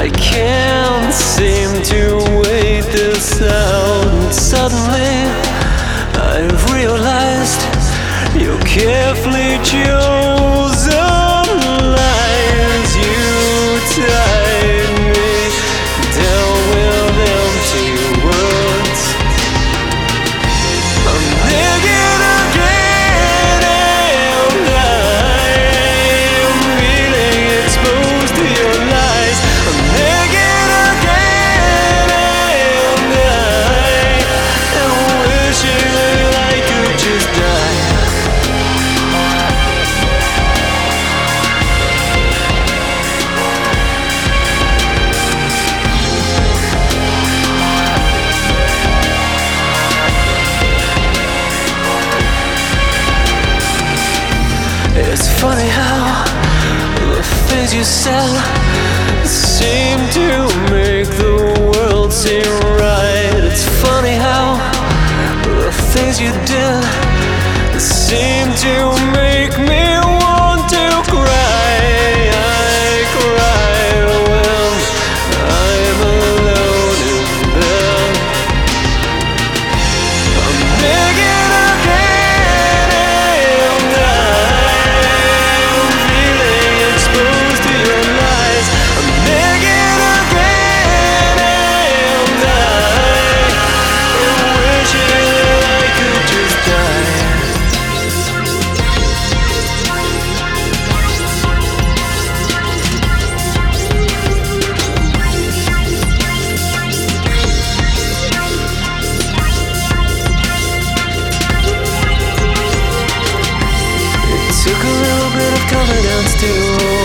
I can't seem to wait this out. Suddenly I've realized your carefully chosen lies. You tied me down with empty words. I'm naked again and I'm feeling exposed to your lies. I'm naked again and I'm wishing that I could just die. It's funny how the things you said seem to make the world seem right. It's funny how the things you did seem to make me want to cry. I cry when I'm alone in bed. I'm naked again and I'm feeling exposed to your lies. I'm naked again and I'm wishing that I could just die. It took a little bit of confidence to